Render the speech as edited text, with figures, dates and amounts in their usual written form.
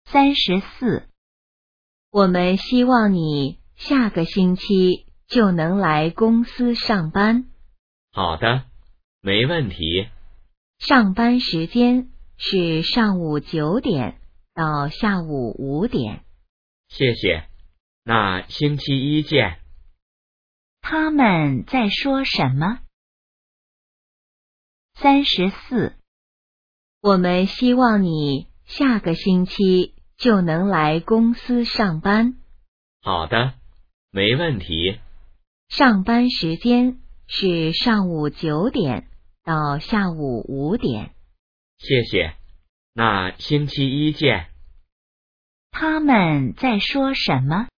34，我们希望你下个星期就能来公司上班。 好的，没问题。 上班时间是上午9点到下午5点。 谢谢，那星期一见。 他们在说什么？34，我们希望你下个星期就能来公司上班。 好的，没问题。 上班时间是上午9点到下午5点。 谢谢，那星期一见。 他们在说什么？